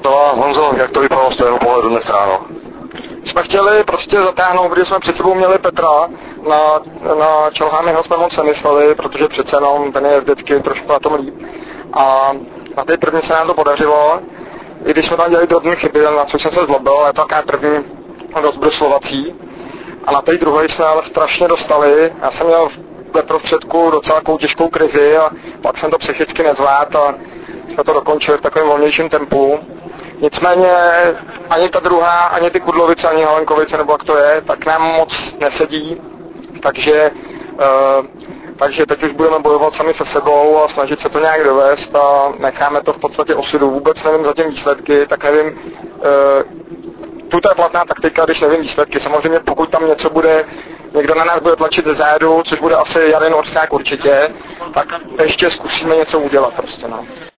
No a Honzo, jak to vypadalo z tvého pohledu dnes ráno? Jsme chtěli prostě zatáhnout, když jsme před sebou měli Petra, na Čelhámyho jsme moc nemysleli, protože přece jenom ten je vždycky trošku na tom líp. A na té první se nám to podařilo, i když jsme tam dělali drobné chyby, na což jsem se zlobil, ale to taková první rozbruslovací. A na té druhé jsme ale strašně dostali. Já jsem měl ve prostředku docela těžkou krizi a pak jsem to psychicky nezvládl a jsme to dokončili v takovém volnějším tempu. Nicméně ani ta druhá, ani ty Kudlovice, ani Halenkovice, nebo jak to je, tak nám moc nesedí. Takže teď už budeme bojovat sami se sebou a snažit se to nějak dovést a necháme to v podstatě osudu. Vůbec nevím zatím výsledky, tak nevím, tuto je platná taktika, když nevím výsledky. Samozřejmě pokud tam něco bude, někdo na nás bude tlačit ze zádu, což bude asi Jan Orsák určitě, tak ještě zkusíme něco udělat prostě, no.